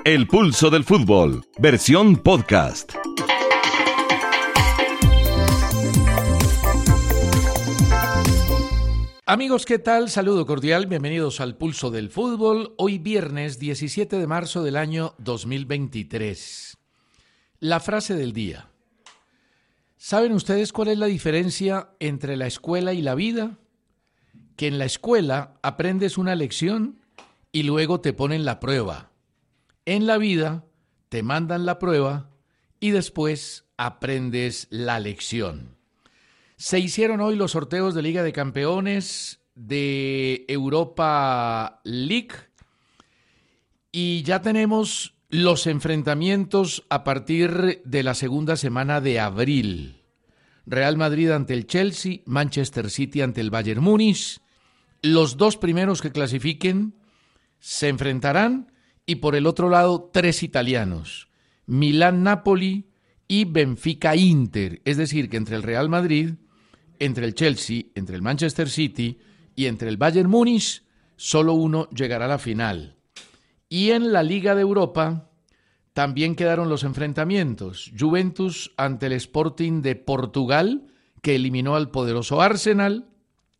El pulso del fútbol, versión podcast. Amigos, ¿qué tal? Saludo cordial, bienvenidos al Pulso del Fútbol. Hoy viernes 17 de marzo del año 2023. La frase del día. ¿Saben ustedes cuál es la diferencia entre la escuela y la vida? Que en la escuela aprendes una lección y luego te ponen la prueba. En la vida te mandan la prueba y después aprendes la lección. Se hicieron hoy los sorteos de Liga de Campeones, de Europa League, y ya tenemos los enfrentamientos a partir de la segunda semana de abril. Real Madrid ante el Chelsea, Manchester City ante el Bayern Múnich. Los dos primeros que clasifiquen se enfrentarán y por el otro lado 3 italianos, Milán-Napoli y Benfica-Inter. Es decir, que entre el Real Madrid, entre el Chelsea, entre el Manchester City y entre el Bayern Múnich, solo uno llegará a la final. Y en la Liga de Europa también quedaron los enfrentamientos. Juventus ante el Sporting de Portugal, que eliminó al poderoso Arsenal.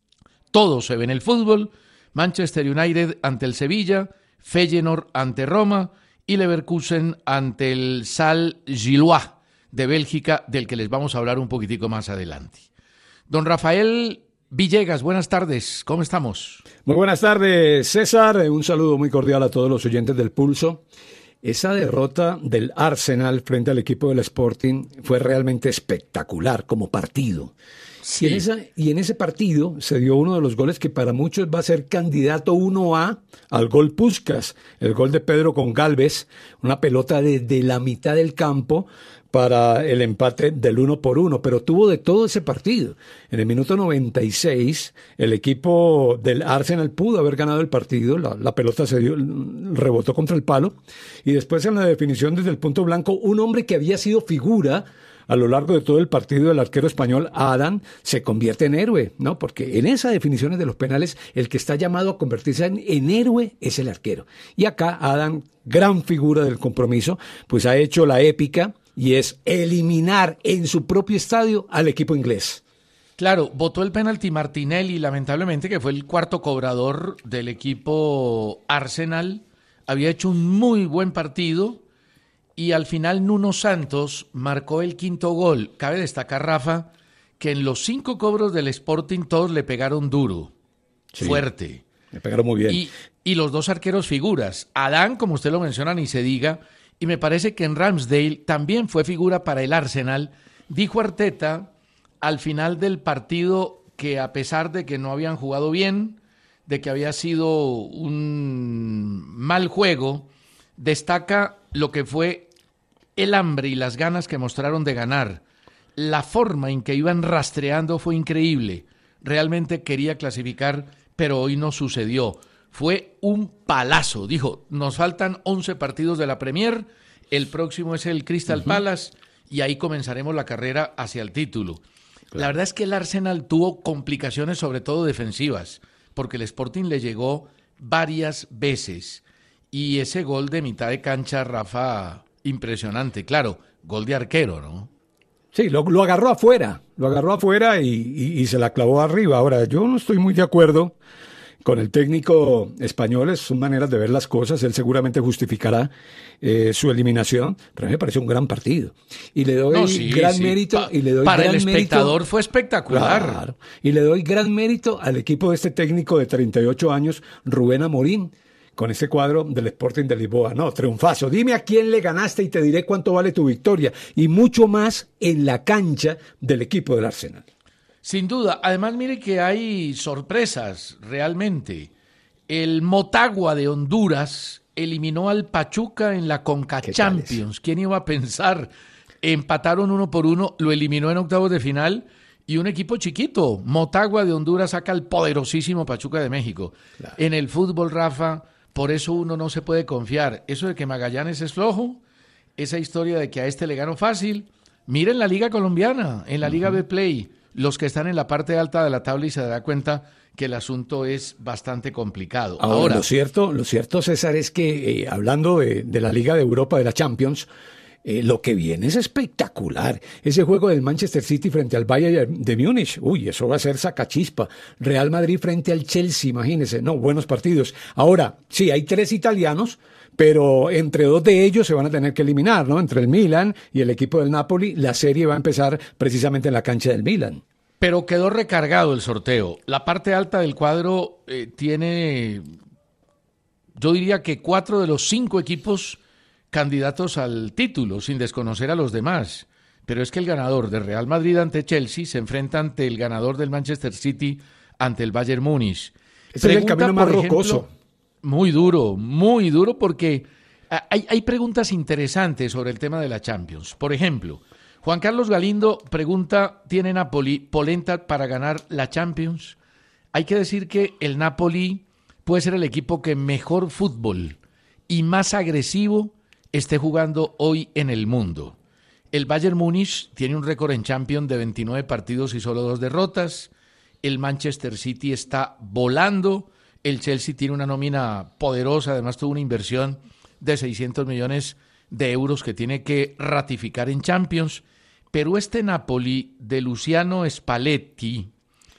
Todo se ve en el fútbol. Manchester United ante el Sevilla, Feyenoord ante Roma y Leverkusen ante el Sal Gillois de Bélgica, del que les vamos a hablar un poquitico más adelante. Don Rafael Villegas, buenas tardes, ¿cómo estamos? Muy buenas tardes, César. Un saludo muy cordial a todos los oyentes del Pulso. Esa derrota del Arsenal frente al equipo del Sporting fue realmente espectacular como partido. Sí. Y en ese partido se dio uno de los goles que para muchos va a ser candidato 1A al gol Puskás, el gol de Pedro con Gálvez, una pelota desde la mitad del campo para el empate del 1-1, pero tuvo de todo ese partido. En el minuto 96, el equipo del Arsenal pudo haber ganado el partido, la pelota rebotó contra el palo, y después en la definición desde el punto blanco, un hombre que había sido figura a lo largo de todo el partido, el arquero español Adán, se convierte en héroe, ¿no? Porque en esas definiciones de los penales, el que está llamado a convertirse en héroe es el arquero. Y acá Adán, gran figura del compromiso, pues ha hecho la épica, y es eliminar en su propio estadio al equipo inglés. Claro, votó el penalti Martinelli, lamentablemente, que fue el cuarto cobrador del equipo Arsenal. Había hecho un muy buen partido y al final Nuno Santos marcó el quinto gol. Cabe destacar, Rafa, que en los 5 cobros del Sporting todos le pegaron duro, sí, fuerte. Le pegaron muy bien. Y los dos arqueros figuras. Adán, como usted lo menciona, ni se diga. Y me parece que en Ramsdale también fue figura para el Arsenal. Dijo Arteta al final del partido que a pesar de que no habían jugado bien, de que había sido un mal juego, destaca lo que fue el hambre y las ganas que mostraron de ganar. La forma en que iban rastreando fue increíble. Realmente quería clasificar, pero hoy no sucedió. Fue un palazo. Dijo, nos faltan 11 partidos de la Premier, el próximo es el Crystal Palace y ahí comenzaremos la carrera hacia el título. Claro. La verdad es que el Arsenal tuvo complicaciones, sobre todo defensivas, porque el Sporting le llegó varias veces. Y ese gol de mitad de cancha, Rafa, impresionante. Claro, gol de arquero, ¿no? Sí, lo agarró afuera y se la clavó arriba. Ahora, yo no estoy muy de acuerdo con el técnico español, es su manera de ver las cosas, él seguramente justificará su eliminación, pero a mí me pareció un gran partido. Y le doy gran mérito. Para el espectador fue espectacular. Claro, y le doy gran mérito al equipo de este técnico de 38 años, Rubén Amorín, con ese cuadro del Sporting de Lisboa. No, triunfazo. Dime a quién le ganaste y te diré cuánto vale tu victoria. Y mucho más en la cancha del equipo del Arsenal. Sin duda. Además, mire que hay sorpresas realmente. El Motagua de Honduras eliminó al Pachuca en la Conca Champions. ¿Quién iba a pensar? Empataron 1-1, lo eliminó en octavos de final y un equipo chiquito. Motagua de Honduras saca al poderosísimo Pachuca de México. Claro. En el fútbol, Rafa, por eso uno no se puede confiar. Eso de que Magallanes es flojo, esa historia de que a este le ganó fácil. Miren la Liga Colombiana, en la Liga Betplay, los que están en la parte alta de la tabla y se da cuenta que el asunto es bastante complicado. Ahora, lo cierto, César, es que hablando de la Liga de Europa, de la Champions, lo que viene es espectacular. Ese juego del Manchester City frente al Bayern de Múnich, eso va a ser sacachispa. Real Madrid frente al Chelsea, imagínense, no, buenos partidos. Ahora, sí, hay 3 italianos, pero entre 2 de ellos se van a tener que eliminar, ¿no? Entre el Milan y el equipo del Napoli, la serie va a empezar precisamente en la cancha del Milan. Pero quedó recargado el sorteo. La parte alta del cuadro tiene, yo diría que 4 de los 5 equipos candidatos al título, sin desconocer a los demás. Pero es que el ganador de Real Madrid ante Chelsea se enfrenta ante el ganador del Manchester City ante el Bayern Múnich. Ese es el camino más rocoso. Muy duro porque hay preguntas interesantes sobre el tema de la Champions. Por ejemplo, Juan Carlos Galindo pregunta, ¿tiene Napoli polenta para ganar la Champions? Hay que decir que el Napoli puede ser el equipo que mejor fútbol y más agresivo esté jugando hoy en el mundo. El Bayern Múnich tiene un récord en Champions de 29 partidos y solo 2 derrotas. El Manchester City está volando. El Chelsea tiene una nómina poderosa, además tuvo una inversión de 600 millones de euros que tiene que ratificar en Champions. Pero este Napoli de Luciano Spalletti,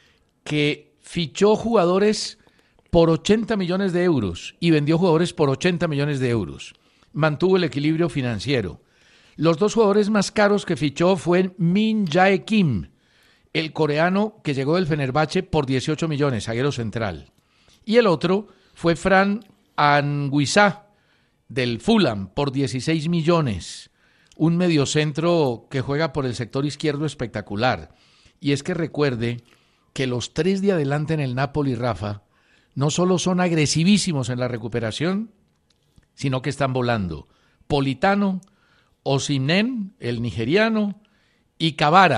que fichó jugadores por 80 millones de euros y vendió jugadores por 80 millones de euros, mantuvo el equilibrio financiero. Los 2 jugadores más caros que fichó fue Min Jae Kim, el coreano que llegó del Fenerbahce por 18 millones, zaguero central. Y el otro fue Fran Anguissa, del Fulham, por 16 millones. Un mediocentro que juega por el sector izquierdo espectacular. Y es que recuerde que los 3 de adelante en el Napoli, Rafa, no solo son agresivísimos en la recuperación, sino que están volando. Politano, Osimhen, el nigeriano, y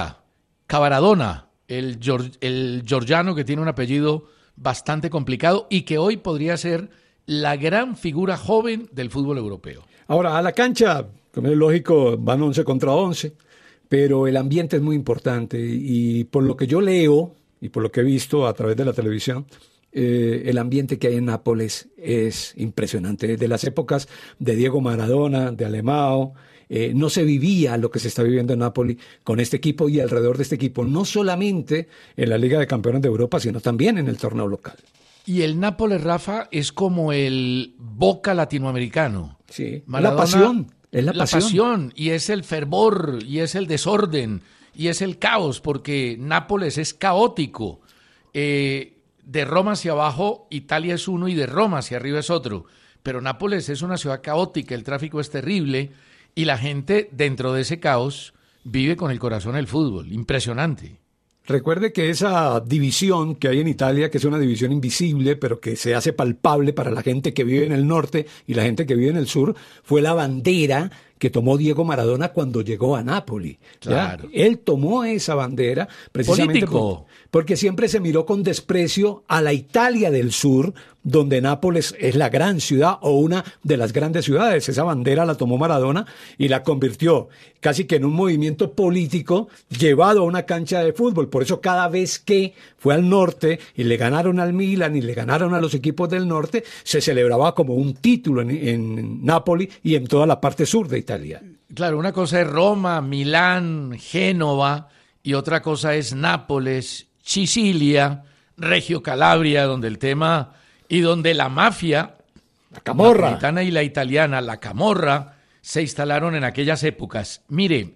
Cavaradona, el georgiano que tiene un apellido bastante complicado y que hoy podría ser la gran figura joven del fútbol europeo. Ahora, a la cancha, como es lógico, van 11 contra 11, pero el ambiente es muy importante y por lo que yo leo y por lo que he visto a través de la televisión, el ambiente que hay en Nápoles es impresionante. Desde las épocas de Diego Maradona, de Alemão, no se vivía lo que se está viviendo en Napoli con este equipo y alrededor de este equipo, no solamente en la Liga de Campeones de Europa, sino también en el torneo local. Y el Nápoles, Rafa, es como el Boca latinoamericano. Sí, Maradona, es la pasión. Y es el fervor, y es el desorden, y es el caos, porque Nápoles es caótico. De Roma hacia abajo, Italia es uno y de Roma hacia arriba es otro. Pero Nápoles es una ciudad caótica, el tráfico es terrible y la gente dentro de ese caos vive con el corazón el fútbol. Impresionante. Recuerde que esa división que hay en Italia, que es una división invisible, pero que se hace palpable para la gente que vive en el norte y la gente que vive en el sur, fue la bandera que tomó Diego Maradona cuando llegó a Nápoli. Claro. Él tomó esa bandera precisamente porque siempre se miró con desprecio a la Italia del sur, donde Nápoles es la gran ciudad o una de las grandes ciudades. Esa bandera la tomó Maradona y la convirtió casi que en un movimiento político llevado a una cancha de fútbol. Por eso cada vez que fue al norte y le ganaron al Milan y le ganaron a los equipos del norte, se celebraba como un título en Nápoli y en toda la parte sur de Italia. Claro, una cosa es Roma, Milán, Génova y otra cosa es Nápoles, Sicilia, Reggio Calabria, donde el tema y donde la mafia, la camorra, la napolitana y la italiana, la camorra, se instalaron en aquellas épocas. Mire,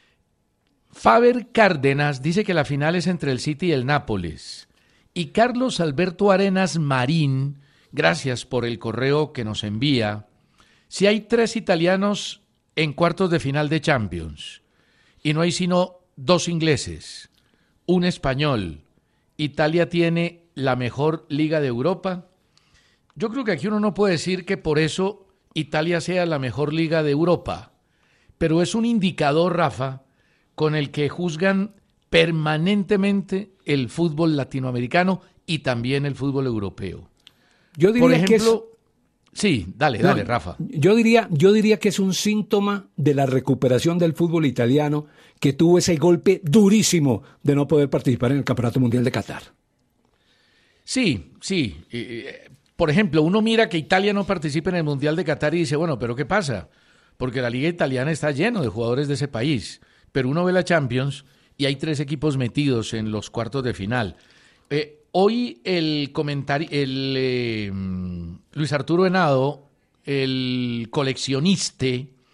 Faber Cárdenas dice que la final es entre el City y el Nápoles. Y Carlos Alberto Arenas Marín, gracias por el correo que nos envía, si hay 3 italianos en cuartos de final de Champions y no hay sino 2 ingleses, un español, Italia tiene la mejor liga de Europa. Yo creo que aquí uno no puede decir que por eso Italia sea la mejor liga de Europa, pero es un indicador, Rafa, con el que juzgan permanentemente el fútbol latinoamericano y también el fútbol europeo. Yo diría por ejemplo, que sí, dale, Rafa. Yo diría que es un síntoma de la recuperación del fútbol italiano que tuvo ese golpe durísimo de no poder participar en el Campeonato Mundial de Qatar. Sí, sí. Por ejemplo, uno mira que Italia no participa en el Mundial de Qatar y dice, bueno, ¿pero qué pasa? Porque la liga italiana está lleno de jugadores de ese país. Pero uno ve la Champions y hay 3 equipos metidos en los cuartos de final. Hoy Luis Arturo Henao, el coleccionista,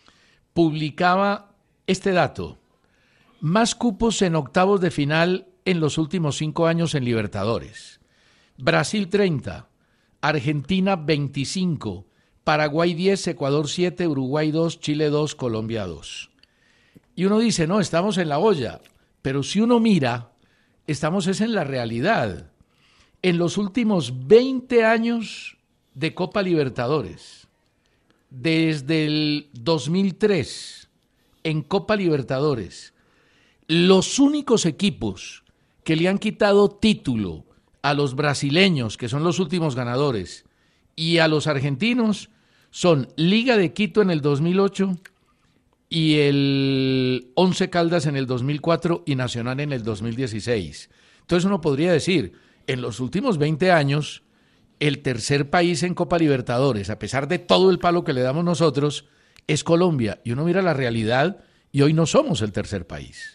publicaba este dato. Más cupos en octavos de final en los últimos 5 años en Libertadores. Brasil 30, Argentina 25, Paraguay 10, Ecuador 7, Uruguay 2, Chile 2, Colombia 2. Y uno dice, no, estamos en la olla. Pero si uno mira, estamos es en la realidad. En los últimos 20 años de Copa Libertadores, desde el 2003, en Copa Libertadores, los únicos equipos que le han quitado título a los brasileños, que son los últimos ganadores, y a los argentinos, son Liga de Quito en el 2008 y el Once Caldas en el 2004 y Nacional en el 2016. Entonces uno podría decir, en los últimos 20 años, el tercer país en Copa Libertadores, a pesar de todo el palo que le damos nosotros, es Colombia. Y uno mira la realidad y hoy no somos el tercer país.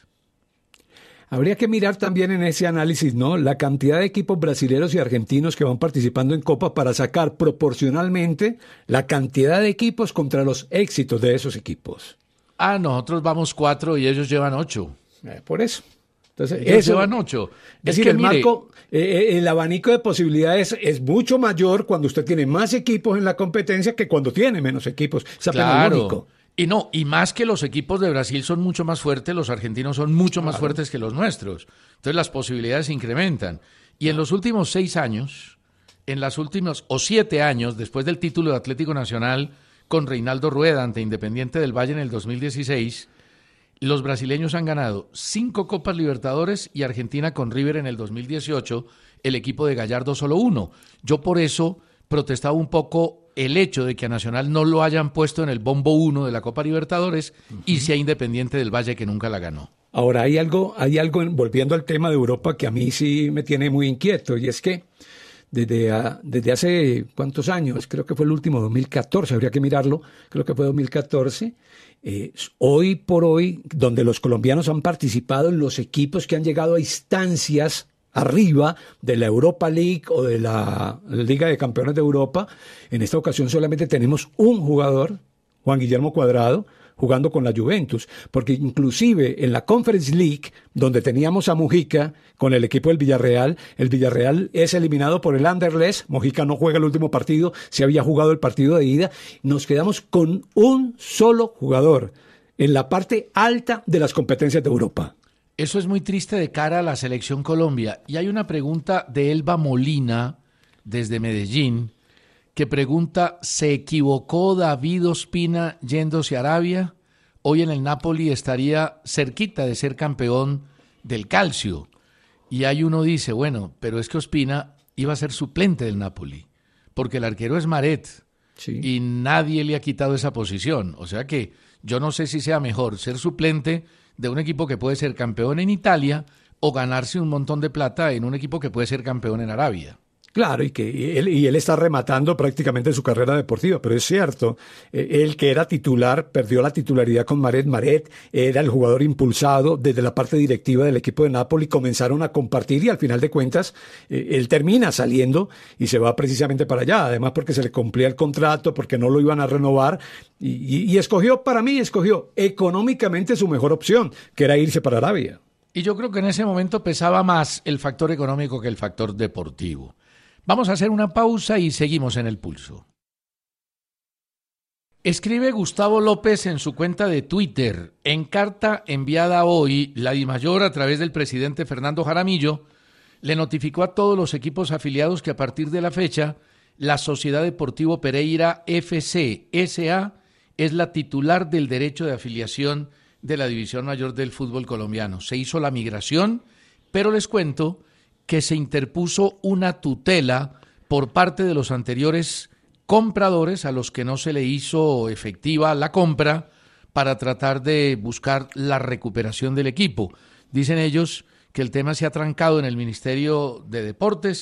Habría que mirar también en ese análisis, ¿no?, la cantidad de equipos brasileños y argentinos que van participando en Copa para sacar proporcionalmente la cantidad de equipos contra los éxitos de esos equipos. Nosotros vamos 4 y ellos llevan 8. Por eso. Entonces, ellos eso llevan 8. Es decir, que, el marco, el abanico de posibilidades es mucho mayor cuando usted tiene más equipos en la competencia que cuando tiene menos equipos. Es apenas lógico. Y más que los equipos de Brasil son mucho más fuertes, los argentinos son mucho más fuertes que los nuestros. Entonces las posibilidades se incrementan. Y en los últimos 6 años, en las últimas, o 7 años, después del título de Atlético Nacional con Reinaldo Rueda ante Independiente del Valle en el 2016, los brasileños han ganado 5 Copas Libertadores y Argentina con River en el 2018, el equipo de Gallardo solo 1. Yo por eso protestaba un poco el hecho de que a Nacional no lo hayan puesto en el bombo 1 de la Copa Libertadores y sea Independiente del Valle que nunca la ganó. Ahora hay algo, volviendo al tema de Europa, que a mí sí me tiene muy inquieto, y es que desde hace ¿cuántos años? Creo que fue el último, 2014, habría que mirarlo, creo que fue 2014, hoy por hoy, donde los colombianos han participado en los equipos que han llegado a instancias arriba de la Europa League o de la Liga de Campeones de Europa. En esta ocasión solamente tenemos un jugador, Juan Guillermo Cuadrado, jugando con la Juventus, porque inclusive en la Conference League, donde teníamos a Mujica con el equipo del Villarreal, el Villarreal es eliminado por el Anderlecht, Mujica no juega el último partido, se había jugado el partido de ida, nos quedamos con un solo jugador en la parte alta de las competencias de Europa. Eso es muy triste de cara a la selección Colombia. Y hay una pregunta de Elba Molina, desde Medellín, que pregunta, ¿se equivocó David Ospina yéndose a Arabia? Hoy en el Napoli estaría cerquita de ser campeón del Calcio. Y hay uno dice, bueno, pero es que Ospina iba a ser suplente del Napoli, porque el arquero es Maret, sí, y nadie le ha quitado esa posición. O sea que yo no sé si sea mejor ser suplente de un equipo que puede ser campeón en Italia o ganarse un montón de plata en un equipo que puede ser campeón en Arabia. Claro, y él está rematando prácticamente su carrera deportiva, pero es cierto, él que era titular, perdió la titularidad con Maret. Maret era el jugador impulsado desde la parte directiva del equipo de Napoli, comenzaron a compartir y al final de cuentas él termina saliendo y se va precisamente para allá, además porque se le cumplía el contrato, porque no lo iban a renovar y escogió económicamente su mejor opción, que era irse para Arabia. Y yo creo que en ese momento pesaba más el factor económico que el factor deportivo. Vamos a hacer una pausa y seguimos en el pulso. Escribe Gustavo López en su cuenta de Twitter, en carta enviada hoy, la DIMAYOR a través del presidente Fernando Jaramillo le notificó a todos los equipos afiliados que a partir de la fecha, la Sociedad Deportivo Pereira FC S.A. es la titular del derecho de afiliación de la División Mayor del fútbol colombiano. Se hizo la migración, pero les cuento que se interpuso una tutela por parte de los anteriores compradores a los que no se le hizo efectiva la compra para tratar de buscar la recuperación del equipo. Dicen ellos que el tema se ha trancado en el Ministerio de Deportes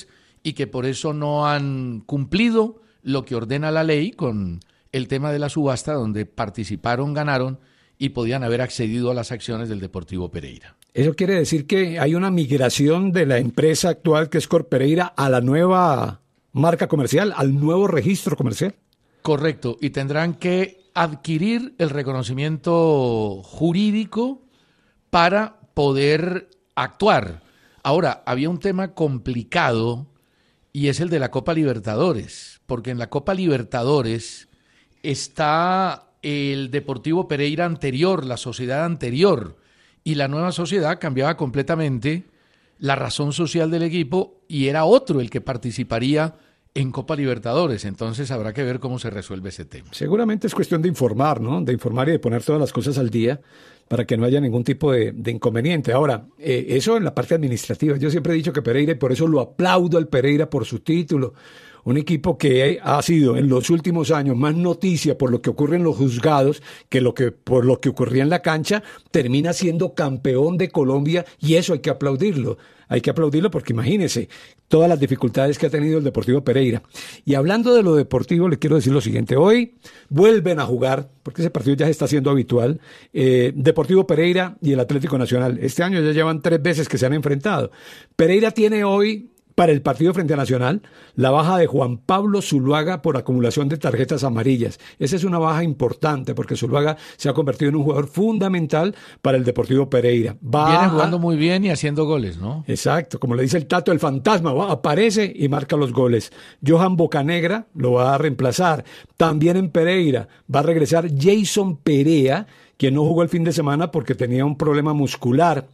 y que por eso no han cumplido lo que ordena la ley con el tema de la subasta, donde participaron, ganaron y podían haber accedido a las acciones del Deportivo Pereira. Eso quiere decir que hay una migración de la empresa actual, que es Corpereira, a la nueva marca comercial, al nuevo registro comercial. Correcto, y tendrán que adquirir el reconocimiento jurídico para poder actuar. Ahora, había un tema complicado y es el de la Copa Libertadores, porque en la Copa Libertadores está el Deportivo Pereira anterior, la sociedad anterior, y la nueva sociedad cambiaba completamente la razón social del equipo y era otro el que participaría en Copa Libertadores. Entonces habrá que ver cómo se resuelve ese tema. Seguramente es cuestión de informar, ¿no? De informar y de poner todas las cosas al día para que no haya ningún tipo de inconveniente. Ahora, eso en la parte administrativa. Yo siempre he dicho que Pereira, y por eso lo aplaudo al Pereira por su título, un equipo que ha sido en los últimos años más noticia por lo que ocurre en los juzgados por lo que ocurría en la cancha, termina siendo campeón de Colombia, y eso hay que aplaudirlo. Hay que aplaudirlo porque imagínese todas las dificultades que ha tenido el Deportivo Pereira. Y hablando de lo deportivo, le quiero decir lo siguiente. Hoy vuelven a jugar, porque ese partido ya se está haciendo habitual, Deportivo Pereira y el Atlético Nacional. Este año ya llevan 3 veces que se han enfrentado. Pereira tiene hoy, para el partido frente a Nacional, la baja de Juan Pablo Zuluaga por acumulación de tarjetas amarillas. Esa es una baja importante porque Zuluaga se ha convertido en un jugador fundamental para el Deportivo Pereira. Viene jugando muy bien y haciendo goles, ¿no? Exacto, como le dice el Tato, el fantasma aparece y marca los goles. Johan Bocanegra lo va a reemplazar. También en Pereira va a regresar Jason Perea, quien no jugó el fin de semana porque tenía un problema muscular,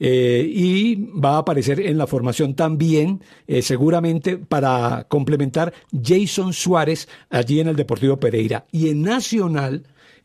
y va a aparecer en la formación también, seguramente para complementar, Jason Suárez allí en el Deportivo Pereira. Y en Nacional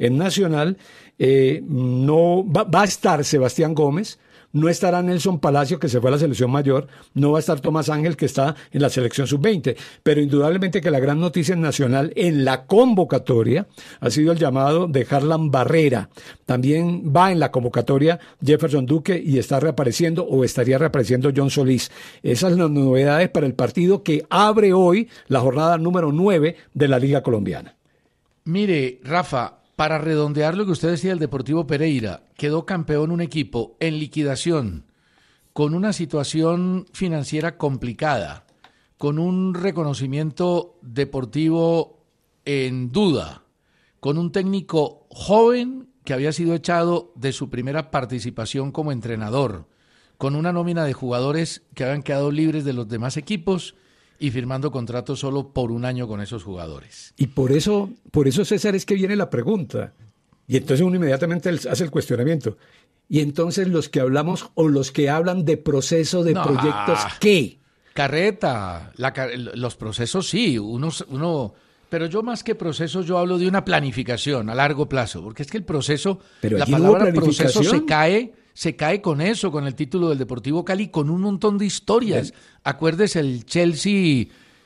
no va a estar Sebastián Gómez. No estará Nelson Palacio, que se fue a la selección mayor, no va a estar Tomás Ángel, que está en la selección sub-20, pero indudablemente que la gran noticia en Nacional en la convocatoria ha sido el llamado de Harlan Barrera. También va en la convocatoria Jefferson Duque y está reapareciendo o estaría reapareciendo John Solís. Esas son las novedades para el partido que abre hoy la jornada número 9 de la Liga Colombiana. Mire, Rafa, para redondear lo que usted decía, el Deportivo Pereira quedó campeón, un equipo en liquidación, con una situación financiera complicada, con un reconocimiento deportivo en duda, con un técnico joven que había sido echado de su primera participación como entrenador, con una nómina de jugadores que habían quedado libres de los demás equipos y firmando contratos solo por un año con esos jugadores. Y por eso, César, es que viene la pregunta. Y entonces uno inmediatamente hace el cuestionamiento. Y entonces los que hablamos o los que hablan de proceso de proyectos, ¿qué? Carreta, los procesos sí, pero yo más que procesos, yo hablo de una planificación a largo plazo, porque es que el proceso, pero la palabra proceso se cae con eso, con el título del Deportivo Cali, con un montón de historias. Acuérdese el Chelsea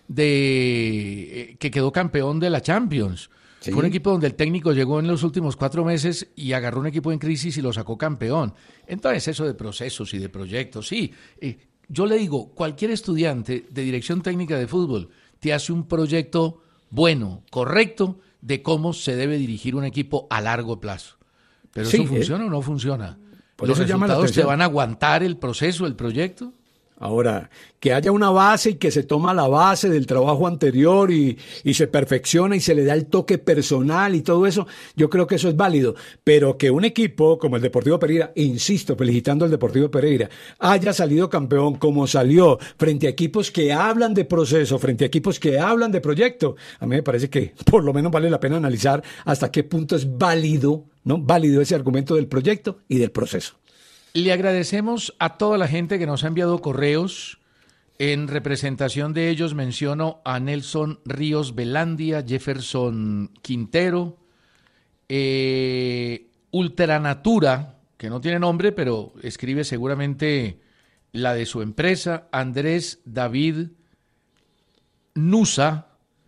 que quedó campeón de la Champions. Sí. Fue un equipo donde el técnico llegó en los últimos 4 meses y agarró un equipo en crisis y lo sacó campeón. Entonces eso de procesos y de proyectos, sí. Yo le digo, cualquier estudiante de dirección técnica de fútbol te hace un proyecto bueno, correcto, de cómo se debe dirigir un equipo a largo plazo. Pero sí, ¿eso funciona o no funciona? ¿Los resultados te van a aguantar el proceso, el proyecto? Ahora, que haya una base y que se toma la base del trabajo anterior y se perfecciona y se le da el toque personal y todo eso, yo creo que eso es válido. Pero que un equipo como el Deportivo Pereira, insisto, felicitando al Deportivo Pereira, haya salido campeón como salió, frente a equipos que hablan de proceso, frente a equipos que hablan de proyecto, a mí me parece que por lo menos vale la pena analizar hasta qué punto es válido, ¿no? Válido ese argumento del proyecto y del proceso. Le agradecemos a toda la gente que nos ha enviado correos. En representación de ellos menciono a Nelson Ríos Velandia, Jefferson Quintero, Ultranatura, que no tiene nombre, pero escribe seguramente la de su empresa, Andrés David Nusa,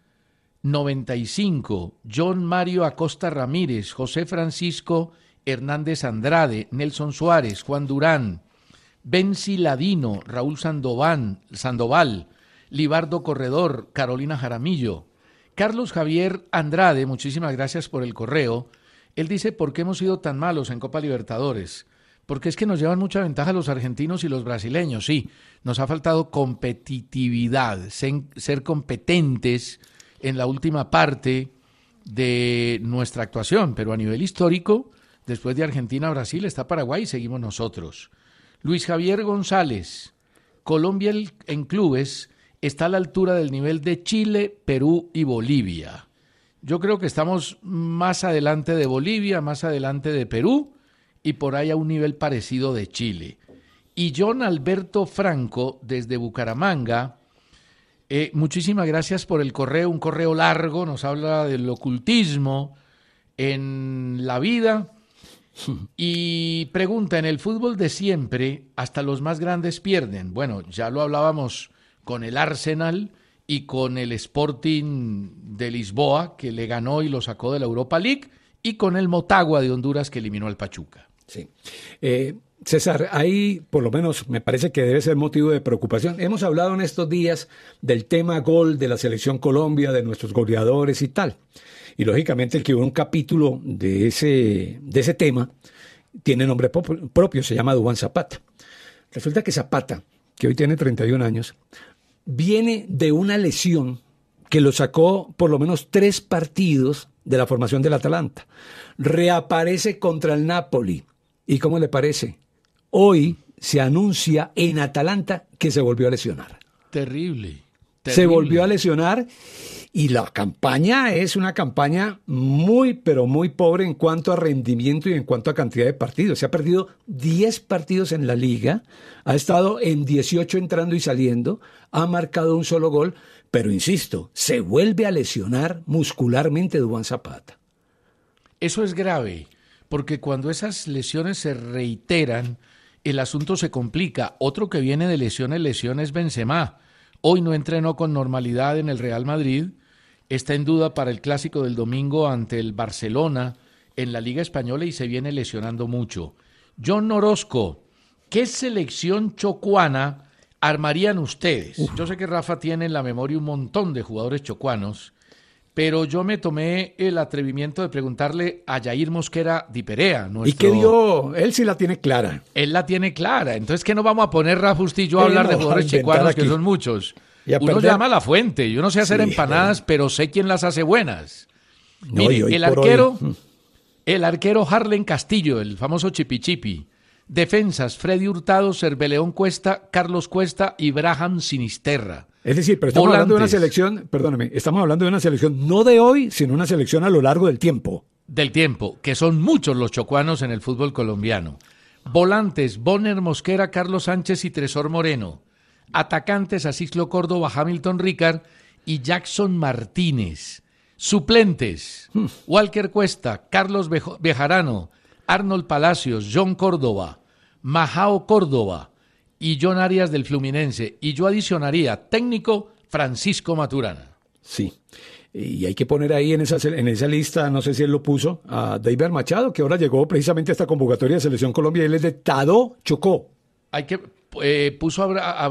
95, John Mario Acosta Ramírez, José Francisco Hernández Andrade, Nelson Suárez, Juan Durán, Benzi Ladino, Raúl Sandoval, Libardo Corredor, Carolina Jaramillo. Carlos Javier Andrade, muchísimas gracias por el correo. Él dice, ¿por qué hemos sido tan malos en Copa Libertadores? Porque es que nos llevan mucha ventaja los argentinos y los brasileños. Sí, nos ha faltado competitividad, ser competentes en la última parte de nuestra actuación, pero a nivel histórico, después de Argentina, Brasil, está Paraguay y seguimos nosotros. Luis Javier González, Colombia en clubes está a la altura del nivel de Chile, Perú y Bolivia. Yo creo que estamos más adelante de Bolivia, más adelante de Perú y por ahí a un nivel parecido de Chile. Y John Alberto Franco, desde Bucaramanga, muchísimas gracias por el correo, un correo largo, nos habla del ocultismo en la vida y pregunta, en el fútbol de siempre, hasta los más grandes pierden. Bueno, ya lo hablábamos con el Arsenal y con el Sporting de Lisboa, que le ganó y lo sacó de la Europa League, y con el Motagua de Honduras, que eliminó al Pachuca. Sí. César, ahí por lo menos me parece que debe ser motivo de preocupación. Hemos hablado en estos días del tema gol de la Selección Colombia, de nuestros goleadores y tal. Y lógicamente el que hubo un capítulo de ese tema tiene nombre propio, se llama Duván Zapata. Resulta que Zapata, que hoy tiene 31 años, viene de una lesión que lo sacó por lo menos 3 partidos de la formación del Atalanta. Reaparece contra el Napoli. ¿Y cómo le parece? Hoy se anuncia en Atalanta que se volvió a lesionar. Terrible. Se volvió a lesionar y la campaña es una campaña muy, pero muy pobre en cuanto a rendimiento y en cuanto a cantidad de partidos. Se ha perdido 10 partidos en la liga, ha estado en 18 entrando y saliendo, ha marcado un solo gol, pero insisto, se vuelve a lesionar muscularmente Duván Zapata. Eso es grave, porque cuando esas lesiones se reiteran, el asunto se complica. Otro que viene de lesiones es Benzema. Hoy no entrenó con normalidad en el Real Madrid, está en duda para el clásico del domingo ante el Barcelona en la Liga Española y se viene lesionando mucho. John Orozco, ¿qué selección chocuana armarían ustedes? Yo sé que Rafa tiene en la memoria un montón de jugadores chocuanos, pero yo me tomé el atrevimiento de preguntarle a Jair Mosquera Di Perea. ¿Y qué dio? Él sí la tiene clara. Él la tiene clara. Entonces, ¿qué nos vamos a poner, Rafa, usted y yo, a hablar de jugadores chocuanos, que son muchos? Uno llama a la fuente. Yo no sé hacer empanadas, pero sé quién las hace buenas. No, mire, el arquero Harlen Castillo, el famoso Chipi Chipi. Defensas, Freddy Hurtado, Cerveleón Cuesta, Carlos Cuesta y Braham Sinisterra. Es decir, pero estamos hablando de una selección, perdóname, estamos hablando de una selección no de hoy, sino una selección a lo largo del tiempo. Del tiempo, que son muchos los chocuanos en el fútbol colombiano. Volantes, Bonner Mosquera, Carlos Sánchez y Tresor Moreno. Atacantes, Asislo Córdoba, Hamilton Ricard y Jackson Martínez. Suplentes, Walker Cuesta, Carlos Bejarano, Arnold Palacios, John Córdoba, Majao Córdoba y John Arias del Fluminense. Y yo adicionaría, técnico, Francisco Maturana. Sí, y hay que poner ahí en esa lista, no sé si él lo puso, a David Machado, que ahora llegó precisamente a esta convocatoria de Selección Colombia, y él es de Tadó, Chocó. Hay que puso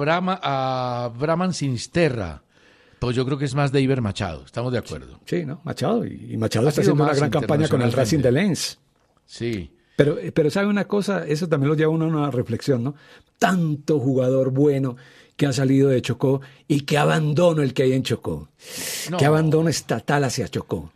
a Brahman Sinisterra. Pues yo creo que es más de Iber Machado, estamos de acuerdo. Sí, ¿no? Machado, y Machado está haciendo una gran campaña con el Racing de Lens. Sí. Pero ¿sabe una cosa? Eso también lo lleva a uno a una reflexión, ¿no? Tanto jugador bueno que ha salido de Chocó y qué abandono el que hay en Chocó. No. Qué abandono estatal hacia Chocó.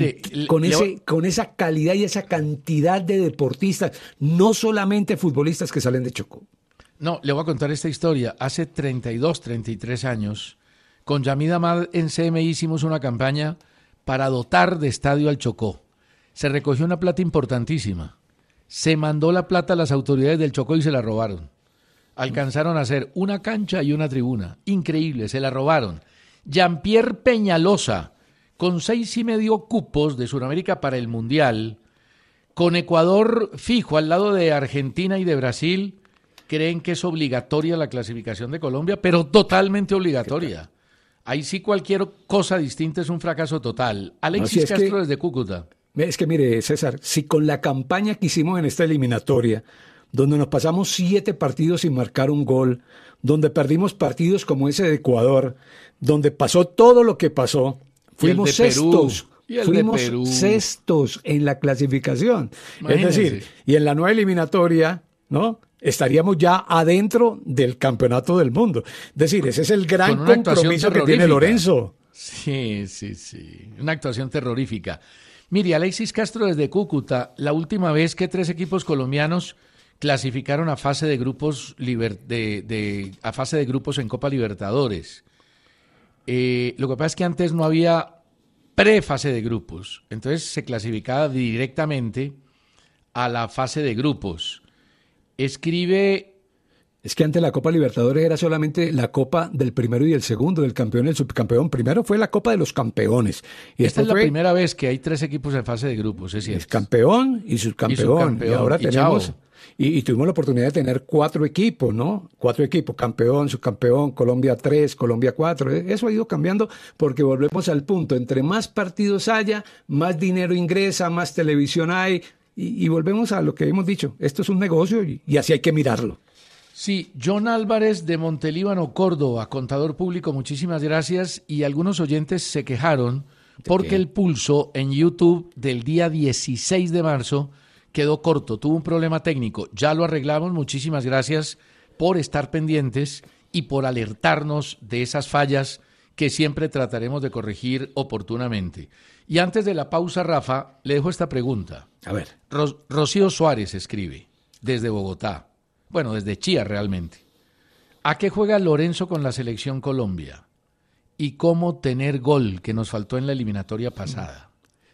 Con esa calidad y esa cantidad de deportistas, no solamente futbolistas que salen de Chocó. No, le voy a contar esta historia. Hace 32, 33 años, con Yamid Amad en CMI hicimos una campaña para dotar de estadio al Chocó. Se recogió una plata importantísima. Se mandó la plata a las autoridades del Chocó y se la robaron. Alcanzaron a hacer una cancha y una tribuna. Increíble, se la robaron. Jean-Pierre Peñalosa, con 6,5 cupos de Sudamérica para el Mundial, con Ecuador fijo al lado de Argentina y de Brasil, creen que es obligatoria la clasificación de Colombia, pero totalmente obligatoria. Ahí sí cualquier cosa distinta es un fracaso total. Alexis Castro desde Cúcuta. Es que mire, César, si con la campaña que hicimos en esta eliminatoria donde nos pasamos 7 partidos sin marcar un gol, donde perdimos partidos como ese de Ecuador, donde pasó todo lo que pasó, fuimos sextos. Fuimos sextos en la clasificación. Imagínense. Es decir, y en la nueva eliminatoria, ¿no? Estaríamos ya adentro del campeonato del mundo. Es decir, ese es el gran compromiso que tiene Lorenzo. Sí. Una actuación terrorífica. Mire, Alexis Castro desde Cúcuta, la última vez que 3 equipos colombianos clasificaron a fase de grupos a fase de grupos en Copa Libertadores. Lo que pasa es que antes no había prefase de grupos, entonces se clasificaba directamente a la fase de grupos. Escribe... Es que antes la Copa Libertadores era solamente la Copa del primero y el segundo, del campeón y el subcampeón. Primero fue la Copa de los campeones. Y esta es la primera vez que hay 3 equipos en fase de grupos, es cierto. Es campeón y subcampeón. Y ahora tenemos... Y tuvimos la oportunidad de tener 4 equipos, ¿no? 4 equipos, campeón, subcampeón, Colombia 3, Colombia 4. Eso ha ido cambiando porque volvemos al punto. Entre más partidos haya, más dinero ingresa, más televisión hay. Y volvemos a lo que hemos dicho. Esto es un negocio y así hay que mirarlo. Sí, John Álvarez de Montelíbano, Córdoba, contador público, muchísimas gracias. Y algunos oyentes se quejaron porque el pulso en YouTube del día 16 de marzo quedó corto, tuvo un problema técnico. Ya lo arreglamos, muchísimas gracias por estar pendientes y por alertarnos de esas fallas que siempre trataremos de corregir oportunamente. Y antes de la pausa, Rafa, le dejo esta pregunta. A ver. Rocío Suárez escribe, desde Bogotá. Bueno, desde Chía realmente. ¿A qué juega Lorenzo con la Selección Colombia? ¿Y cómo tener gol que nos faltó en la eliminatoria pasada?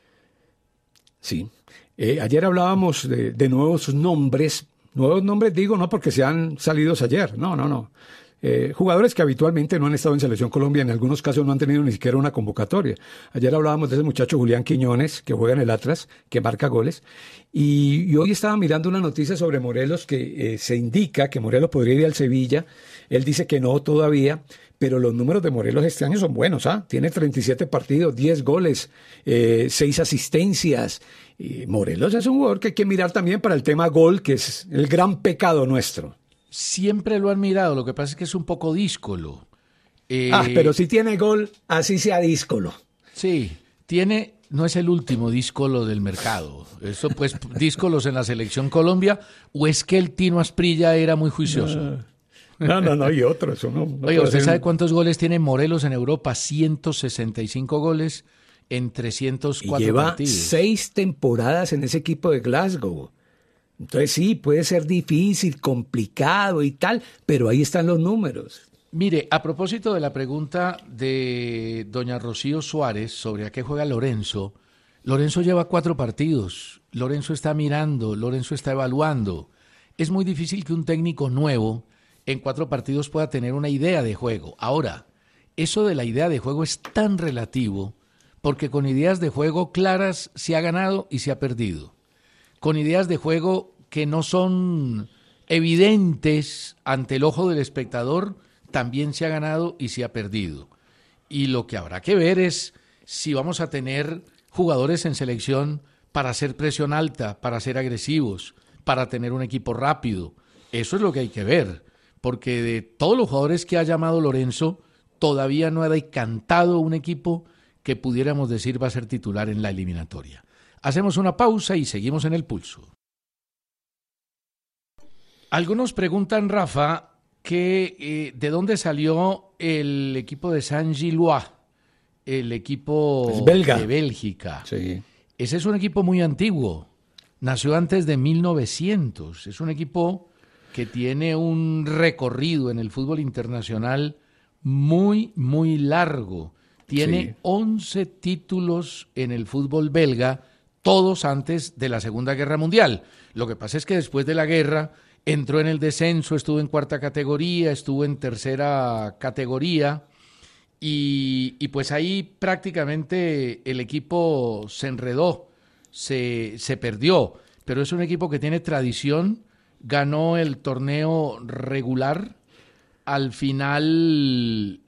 Sí. Ayer hablábamos de nuevos nombres digo, no porque sean salidos ayer, no. Jugadores que habitualmente no han estado en Selección Colombia, en algunos casos no han tenido ni siquiera una convocatoria. Ayer hablábamos de ese muchacho Julián Quiñones, que juega en el Atlas, que marca goles, y hoy estaba mirando una noticia sobre Morelos que se indica que Morelos podría ir al Sevilla. Él dice que no todavía, pero los números de Morelos este año son buenos, ¿ah? Tiene 37 partidos, 10 goles, 6 asistencias. Y Morelos es un jugador que hay que mirar también para el tema gol, que es el gran pecado nuestro. Siempre lo han mirado, lo que pasa es que es un poco díscolo. Pero si tiene gol, así sea díscolo. Sí, no es el último díscolo del mercado. Eso pues, díscolos en la Selección Colombia, o es que el Tino Asprilla era muy juicioso. No, y otros. Oye, ¿usted sabe cuántos goles tiene Morelos en Europa? 165 goles en 304 y lleva partidos. 6 temporadas en ese equipo de Glasgow. Entonces sí, puede ser difícil, complicado y tal, pero ahí están los números. Mire, a propósito de la pregunta de doña Rocío Suárez sobre a qué juega Lorenzo lleva 4 partidos, Lorenzo está mirando, Lorenzo está evaluando. Es muy difícil que un técnico nuevo en 4 partidos pueda tener una idea de juego. Ahora, eso de la idea de juego es tan relativo porque con ideas de juego claras se ha ganado y se ha perdido. Con ideas de juego que no son evidentes ante el ojo del espectador, también se ha ganado y se ha perdido. Y lo que habrá que ver es si vamos a tener jugadores en selección para hacer presión alta, para ser agresivos, para tener un equipo rápido. Eso es lo que hay que ver, porque de todos los jugadores que ha llamado Lorenzo, todavía no ha decantado un equipo que pudiéramos decir va a ser titular en la eliminatoria. Hacemos una pausa y seguimos en el pulso. Algunos preguntan, Rafa, que de dónde salió el equipo de Saint-Gilloise, el equipo de Bélgica. Sí. Ese es un equipo muy antiguo, nació antes de 1900, es un equipo que tiene un recorrido en el fútbol internacional muy, muy largo. Tiene 11 títulos en el fútbol belga, todos antes de la Segunda Guerra Mundial. Lo que pasa es que después de la guerra entró en el descenso, estuvo en 4ª categoría, estuvo en 3ª categoría y pues ahí prácticamente el equipo se enredó, se perdió, pero es un equipo que tiene tradición, ganó el torneo regular, al final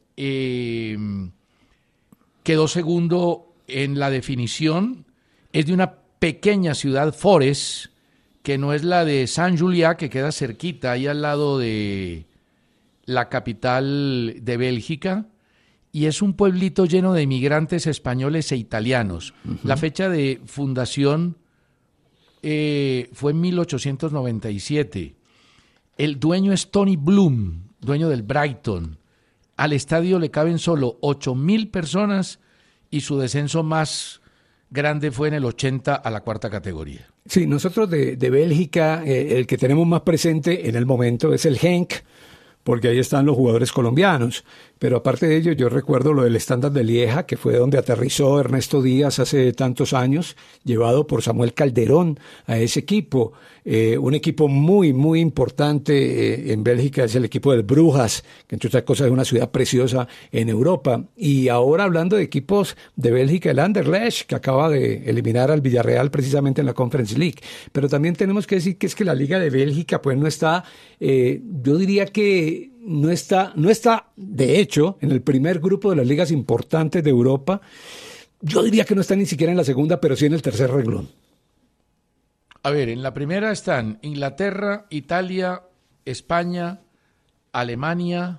quedó segundo en la definición. Es de una pequeña ciudad, Forest, que no es la de Saint-Julià, que queda cerquita, ahí al lado de la capital de Bélgica, y es un pueblito lleno de inmigrantes españoles e italianos. La fecha de fundación fue en 1897. El dueño es Tony Bloom, dueño del Brighton. Al estadio le caben solo 8,000 personas y su descenso más grande fue en el 80 a la cuarta categoría. Sí, nosotros de Bélgica, el que tenemos más presente en el momento es el Genk, porque ahí están los jugadores colombianos. Pero aparte de ello, yo recuerdo lo del Standard de Lieja, que fue donde aterrizó Ernesto Díaz hace tantos años, llevado por Samuel Calderón a ese equipo. Un equipo muy, muy importante en Bélgica es el equipo del Brujas, que entre otras cosas es una ciudad preciosa en Europa. Y ahora hablando de equipos de Bélgica, el Anderlecht, que acaba de eliminar al Villarreal precisamente en la Conference League. Pero también tenemos que decir que es que la Liga de Bélgica pues no está, yo diría que no está, de hecho, en el primer grupo de las ligas importantes de Europa. Yo diría que no está ni siquiera en la segunda, pero sí en el tercer renglón. A ver, en la primera están Inglaterra, Italia, España, Alemania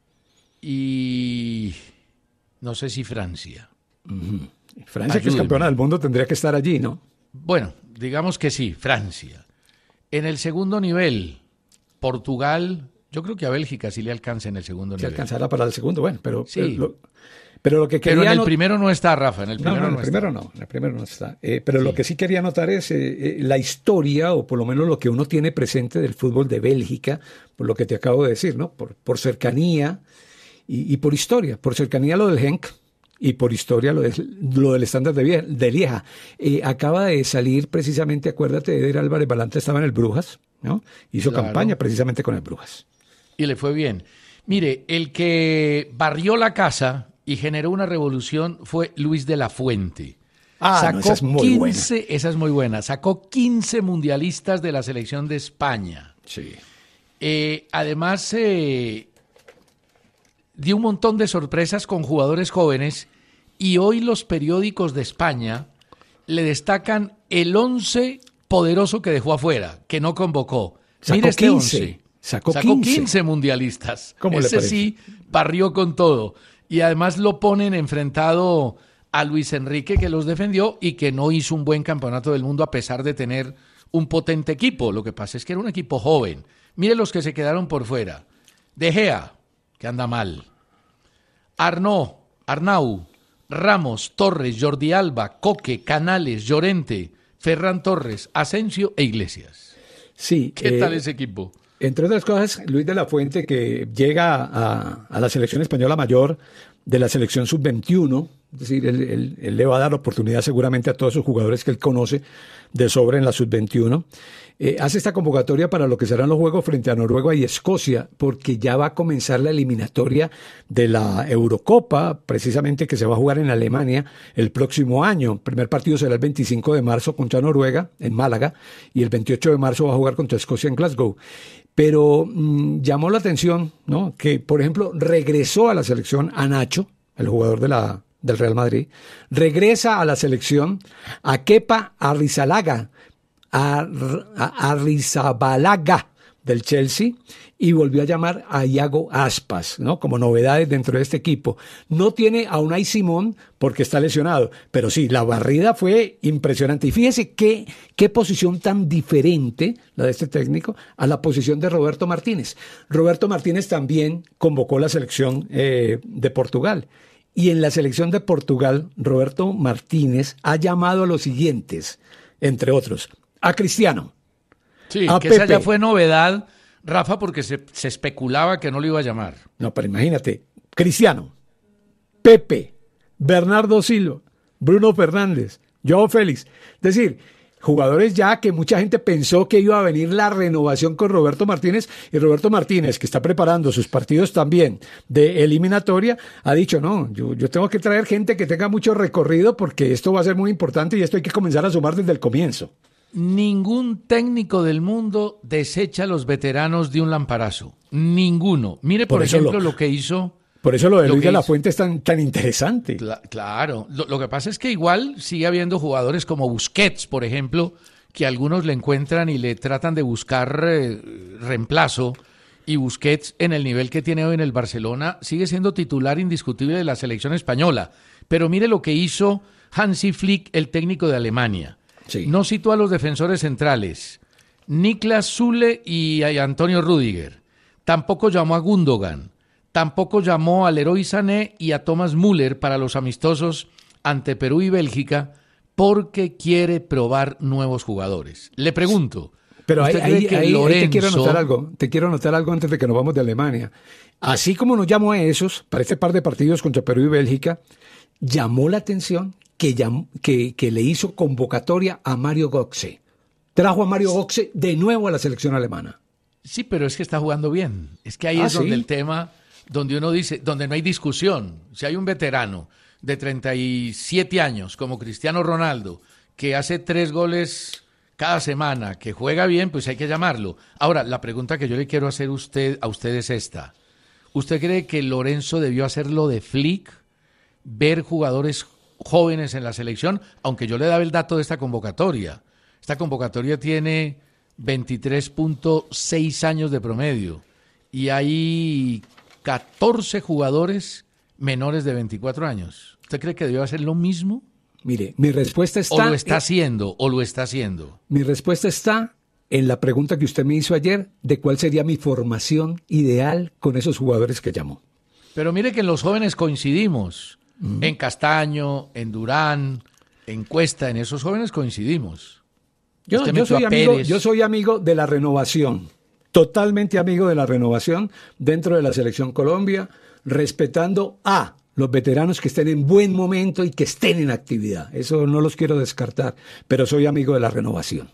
y no sé si Francia. Francia, que es campeona del mundo, tendría que estar allí, ¿no? Bueno, digamos que sí, Francia. En el segundo nivel, Portugal. Yo creo que a Bélgica sí le alcanza en el segundo nivel. Se alcanzará para el segundo, bueno, pero sí. Pero lo que quería en el primero no está, Rafa, en el primero no está. Pero sí, lo que sí quería notar es la historia, o por lo menos lo que uno tiene presente del fútbol de Bélgica, por lo que te acabo de decir, ¿no? Por cercanía y por historia. Por cercanía lo del Genk y por historia lo del Standard de Lieja. Acaba de salir precisamente, acuérdate, Eder Álvarez Balanta estaba en el Brujas, ¿no? Hizo campaña precisamente con el Brujas. Y le fue bien. Mire, el que barrió la casa y generó una revolución fue Luis de la Fuente. Esa es muy buena. Esa es muy buena. Sacó 15 mundialistas de la selección de España. Sí. Además, dio un montón de sorpresas con jugadores jóvenes y hoy los periódicos de España le destacan el 11 poderoso que dejó afuera, que no convocó. Mire este 11. Sacó 15 mundialistas. ¿Cómo le parece? Sí barrió con todo. Y además lo ponen enfrentado a Luis Enrique, que los defendió y que no hizo un buen campeonato del mundo a pesar de tener un potente equipo. Lo que pasa es que era un equipo joven. Mire los que se quedaron por fuera. De Gea, que anda mal. Arnau, Ramos, Torres, Jordi Alba, Coque, Canales, Llorente, Ferran Torres, Asensio e Iglesias. Sí. ¿Qué tal ese equipo? Entre otras cosas, Luis de la Fuente, que llega a la selección española mayor de la selección sub-21, es decir, él le va a dar oportunidad seguramente a todos esos jugadores que él conoce de sobra en la sub-21. Hace esta convocatoria para lo que serán los juegos frente a Noruega y Escocia, porque ya va a comenzar la eliminatoria de la Eurocopa, precisamente que se va a jugar en Alemania el próximo año. El primer partido será el 25 de marzo contra Noruega, en Málaga, y el 28 de marzo va a jugar contra Escocia en Glasgow. Pero llamó la atención, ¿no?, que, por ejemplo, regresó a la selección a Nacho, el jugador del Real Madrid, regresa a la selección a Kepa Arrizabalaga del Chelsea, y volvió a llamar a Iago Aspas, ¿no?, como novedades dentro de este equipo. No tiene a Unai Simón porque está lesionado, pero sí, la barrida fue impresionante. Y fíjese qué posición tan diferente la de este técnico a la posición de Roberto Martínez. Roberto Martínez también convocó la selección de Portugal. Y en la selección de Portugal, Roberto Martínez ha llamado a los siguientes, entre otros, a Cristiano. Sí, que esa ya fue novedad, Rafa, porque se especulaba que no lo iba a llamar. No, pero imagínate, Cristiano, Pepe, Bernardo Silva, Bruno Fernández, Joao Félix. Es decir, jugadores ya que mucha gente pensó que iba a venir la renovación con Roberto Martínez, y Roberto Martínez, que está preparando sus partidos también de eliminatoria, ha dicho, no, yo tengo que traer gente que tenga mucho recorrido porque esto va a ser muy importante y esto hay que comenzar a sumar desde el comienzo. Ningún técnico del mundo desecha a los veteranos de un lamparazo. Ninguno. Mire, por ejemplo, lo que hizo... Por eso lo de Luis de la Fuente es tan interesante. Claro. Lo que pasa es que igual sigue habiendo jugadores como Busquets, por ejemplo, que algunos le encuentran y le tratan de buscar reemplazo, y Busquets, en el nivel que tiene hoy en el Barcelona, sigue siendo titular indiscutible de la selección española. Pero mire lo que hizo Hansi Flick, el técnico de Alemania. Sí. No citó a los defensores centrales, Niklas Süle y a Antonio Rüdiger. Tampoco llamó a Gundogan. Tampoco llamó a Leroy Sané y a Thomas Müller para los amistosos ante Perú y Bélgica, porque quiere probar nuevos jugadores. Le pregunto, pero ¿usted cree que ahí Lorenzo... te quiero anotar algo antes de que nos vamos de Alemania. Así como nos llamó a esos, para este par de partidos contra Perú y Bélgica, llamó la atención que le hizo convocatoria a Mario Götze. Trajo a Mario Götze de nuevo a la selección alemana. Sí, pero es que está jugando bien. Es que ahí es donde ¿sí? el tema, donde uno dice, donde no hay discusión. Si hay un veterano de 37 años, como Cristiano Ronaldo, que hace 3 goles cada semana, que juega bien, pues hay que llamarlo. Ahora, la pregunta que yo le quiero hacer a usted es esta. ¿Usted cree que Lorenzo debió hacer lo de Flick, ver jugadores jóvenes en la selección? Aunque yo le daba el dato de esta convocatoria. Esta convocatoria tiene 23.6 años de promedio y hay 14 jugadores menores de 24 años. ¿Usted cree que debió hacer lo mismo? Mire, mi respuesta está... ¿O lo está haciendo? Mi respuesta está en la pregunta que usted me hizo ayer de cuál sería mi formación ideal con esos jugadores que llamó. Pero mire que en los jóvenes coincidimos. En Castaño, en Durán, en Cuesta, en esos jóvenes coincidimos. Yo soy amigo de la renovación, totalmente amigo de la renovación dentro de la Selección Colombia, respetando a los veteranos que estén en buen momento y que estén en actividad. Eso no los quiero descartar, pero soy amigo de la renovación.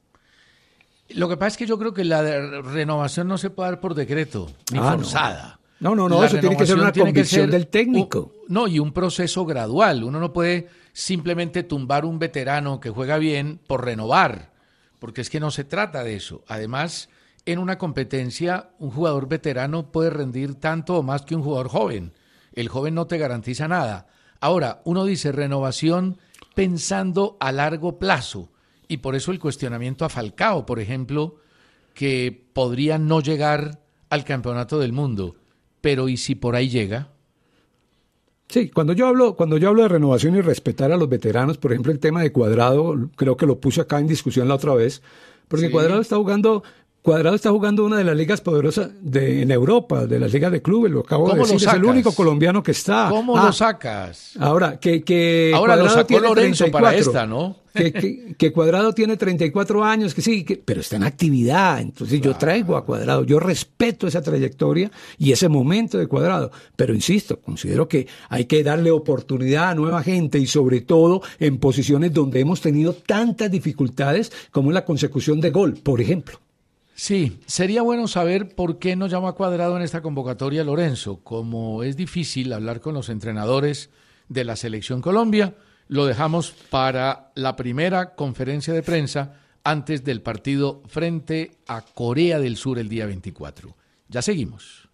Lo que pasa es que yo creo que la renovación no se puede dar por decreto, ni forzada. No, eso tiene que ser una convicción del técnico. Y un proceso gradual. Uno no puede simplemente tumbar un veterano que juega bien por renovar, porque es que no se trata de eso. Además, en una competencia, un jugador veterano puede rendir tanto o más que un jugador joven. El joven no te garantiza nada. Ahora, uno dice renovación pensando a largo plazo, y por eso el cuestionamiento a Falcao, por ejemplo, que podría no llegar al campeonato del mundo. Pero ¿y si por ahí llega? Sí, cuando yo hablo de renovación y respetar a los veteranos, por ejemplo, el tema de Cuadrado, creo que lo puse acá en discusión la otra vez, porque sí. Cuadrado está jugando una de las ligas poderosas en Europa, de las ligas de clubes, lo acabo de decir, es el único colombiano que está. ¿Cómo lo sacas? Ahora, ahora Cuadrado lo sacó tiene Lorenzo 34, para esta, ¿no? que Cuadrado tiene 34 años, pero está en actividad. Entonces claro. Yo traigo a Cuadrado, yo respeto esa trayectoria y ese momento de Cuadrado, pero insisto, considero que hay que darle oportunidad a nueva gente y sobre todo en posiciones donde hemos tenido tantas dificultades como en la consecución de gol, por ejemplo. Sí, sería bueno saber por qué no llama a Cuadrado en esta convocatoria Lorenzo. Como es difícil hablar con los entrenadores de la Selección Colombia, lo dejamos para la primera conferencia de prensa antes del partido frente a Corea del Sur el día 24. Ya seguimos.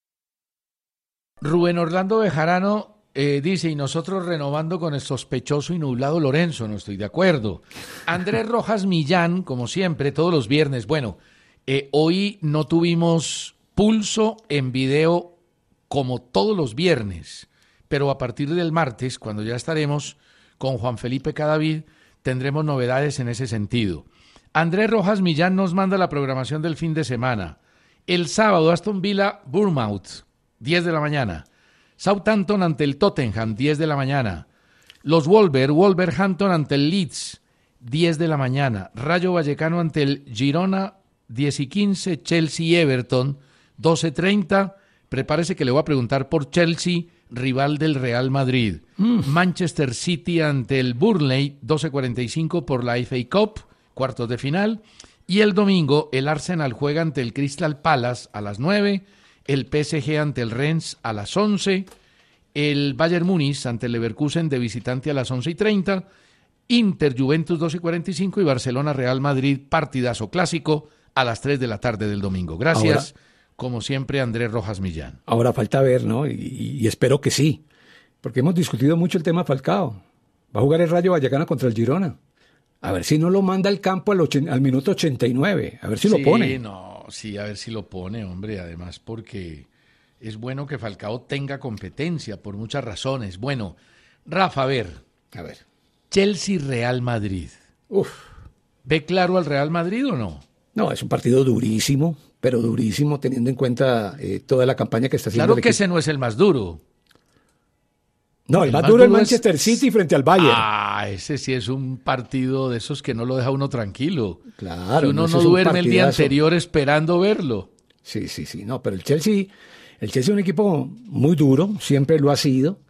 Rubén Orlando Bejarano dice, y nosotros renovando con el sospechoso y nublado Lorenzo, no estoy de acuerdo. Andrés Rojas Millán, como siempre, todos los viernes. Bueno, hoy no tuvimos pulso en video como todos los viernes, pero a partir del martes, cuando ya estaremos con Juan Felipe Cadavid, tendremos novedades en ese sentido. Andrés Rojas Millán nos manda la programación del fin de semana. El sábado, Aston Villa, Bournemouth, 10 de la mañana. Southampton ante el Tottenham, 10 de la mañana. Los Wolverhampton ante el Leeds, 10 de la mañana. Rayo Vallecano ante el Girona, 10 y 15. Chelsea y Everton, 12:30. Prepárese que le voy a preguntar por Chelsea, rival del Real Madrid. Manchester City ante el Burnley, 12:45 por la FA Cup, cuartos de final. Y el domingo, el Arsenal juega ante el Crystal Palace a las 9, el PSG ante el Rennes a las 11, el Bayern Múnich ante el Leverkusen de visitante a las 11:30, Inter Juventus 12:45 y Barcelona Real Madrid, partidazo clásico a las 3 de la tarde del domingo. Gracias. Ahora, como siempre, Andrés Rojas Millán. Ahora falta ver, ¿no? Y espero que sí, porque hemos discutido mucho el tema Falcao. Va a jugar el Rayo Vallecano contra el Girona. A ver si no lo manda al campo al minuto 89, a ver si lo pone. Sí, a ver si lo pone, hombre, además porque es bueno que Falcao tenga competencia por muchas razones. Bueno, Rafa, a ver, Chelsea-Real Madrid. Uf. ¿Ve claro al Real Madrid o no? No, es un partido durísimo, pero durísimo teniendo en cuenta toda la campaña que está haciendo. Claro que ese no es el más duro. No, el más duro es Manchester City frente al Bayern. Ese sí es un partido de esos que no lo deja uno tranquilo. Claro. Que uno no duerme el día anterior esperando verlo. Sí. No, pero el Chelsea es un equipo muy duro, siempre lo ha sido.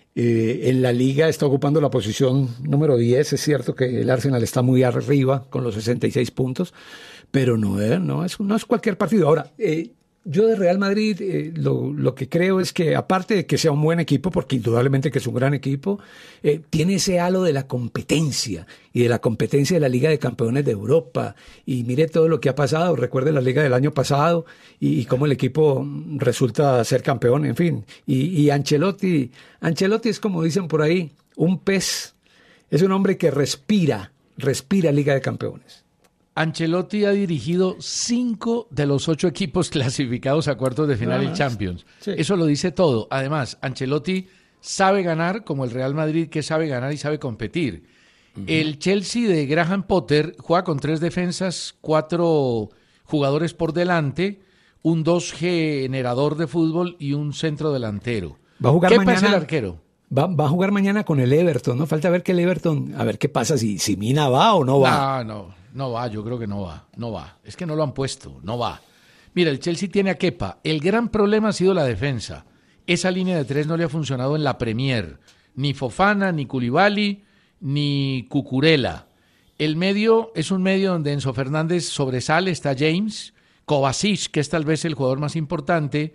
En la liga está ocupando la posición número 10. Es cierto que el Arsenal está muy arriba con los 66 puntos, pero no es cualquier partido. Ahora, yo de Real Madrid lo que creo es que, aparte de que sea un buen equipo, porque indudablemente que es un gran equipo, tiene ese halo de la competencia y de la competencia de la Liga de Campeones de Europa. Y mire todo lo que ha pasado, recuerde la Liga del año pasado y cómo el equipo resulta ser campeón, en fin. Y Ancelotti es, como dicen por ahí, un pez, es un hombre que respira Liga de Campeones. Ancelotti ha dirigido 5 de los 8 equipos clasificados a cuartos de final en Champions. Sí. Eso lo dice todo. Además, Ancelotti sabe ganar como el Real Madrid, que sabe ganar y sabe competir. Uh-huh. El Chelsea de Graham Potter juega con 3 defensas, 4 jugadores por delante, un 2 generador de fútbol y un centro delantero. Va a jugar ¿Qué mañana pasa el arquero? Va a jugar mañana con el Everton, ¿no? Falta ver que el Everton, a ver qué pasa, si Mina va o no va. No va, yo creo que no va. Es que no lo han puesto, no va. Mira, el Chelsea tiene a Kepa. El gran problema ha sido la defensa. Esa línea de 3 no le ha funcionado en la Premier. Ni Fofana, ni Koulibaly, ni Cucurella. El medio es un medio donde Enzo Fernández sobresale, está James, Kovacic, que es tal vez el jugador más importante,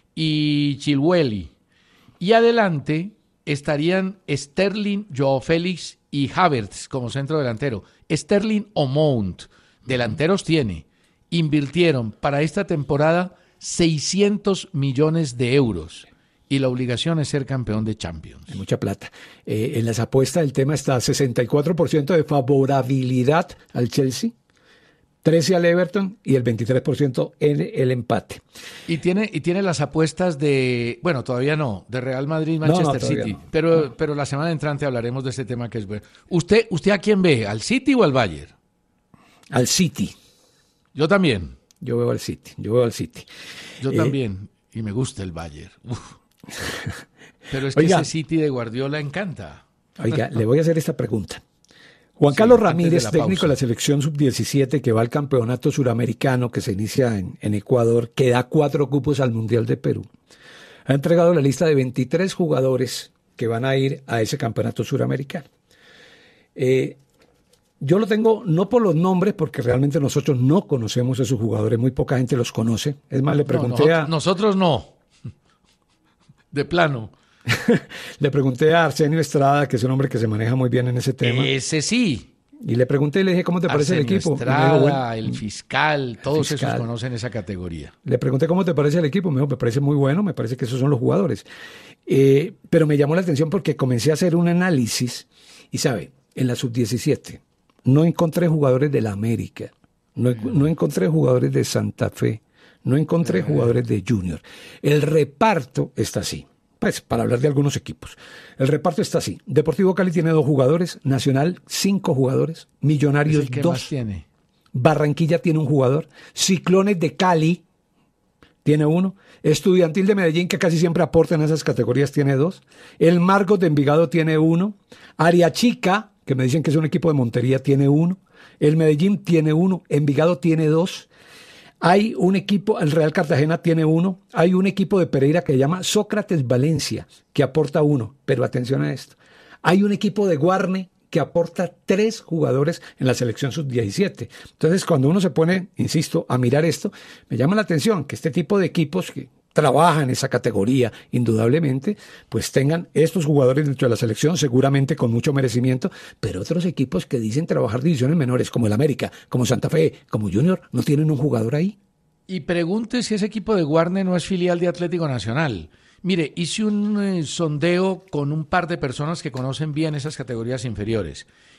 y Chilwell. Y adelante estarían Sterling, Joao Félix y Havertz como centro delantero. Sterling o Mount, delanteros tiene. Invirtieron para esta temporada 600 millones de euros y la obligación es ser campeón de Champions. Hay mucha plata. En las apuestas el tema está 64% de favorabilidad al Chelsea, 13% al Everton y el 23% en el empate. Y tiene las apuestas de, bueno, todavía no, de Real Madrid, Manchester City, no. Pero la semana entrante hablaremos de este tema que es bueno. ¿Usted a quién ve? ¿Al City o al Bayern? Al City. Yo también. Yo veo al City. Yo también, y me gusta el Bayern. Pero es que ese City de Guardiola encanta. Oiga, le voy a hacer esta pregunta. Juan Carlos Ramírez, técnico de la selección sub-17 que va al campeonato suramericano que se inicia en Ecuador, que da 4 cupos al Mundial de Perú, ha entregado la lista de 23 jugadores que van a ir a ese campeonato suramericano. Yo lo tengo no por los nombres, porque realmente nosotros no conocemos a esos jugadores, muy poca gente los conoce. Es más, le pregunté Nosotros no, de plano. Le pregunté a Arsenio Estrada, que es un hombre que se maneja muy bien en ese tema. Ese sí. Y le pregunté y le dije, ¿cómo te parece el equipo? Estrada, me dijo, bueno, el fiscal, todos esos conocen esa categoría. Le pregunté, ¿cómo te parece el equipo? Me dijo, me parece muy bueno, me parece que esos son los jugadores. Pero me llamó la atención porque comencé a hacer un análisis y, ¿sabe? En la sub-17 no encontré jugadores de la América, no encontré jugadores de Santa Fe, no encontré jugadores de Junior. El reparto está así. Pues, para hablar de algunos equipos. El reparto está así. Deportivo Cali tiene 2 jugadores, Nacional 5 jugadores, Millonarios 2. Más tiene? Barranquilla tiene un jugador, Ciclones de Cali tiene 1, Estudiantil de Medellín, que casi siempre aporta en esas categorías, tiene 2, el Marcos de Envigado tiene 1, Ariachica, que me dicen que es un equipo de Montería, tiene 1, el Medellín tiene 1, Envigado tiene 2. Hay un equipo, el Real Cartagena tiene 1, hay un equipo de Pereira que se llama Sócrates Valencia, que aporta 1, pero atención a esto. Hay un equipo de Guarne que aporta 3 jugadores en la selección sub-17. Entonces, cuando uno se pone, insisto, a mirar esto, me llama la atención que este tipo de equipos que trabajan en esa categoría, indudablemente, pues tengan estos jugadores dentro de la selección, seguramente con mucho merecimiento, pero otros equipos que dicen trabajar divisiones menores, como el América, como Santa Fe, como Junior, no tienen un jugador ahí. Y pregunte si ese equipo de Guarne no es filial de Atlético Nacional. Mire, hice un sondeo con un par de personas que conocen bien esas categorías inferiores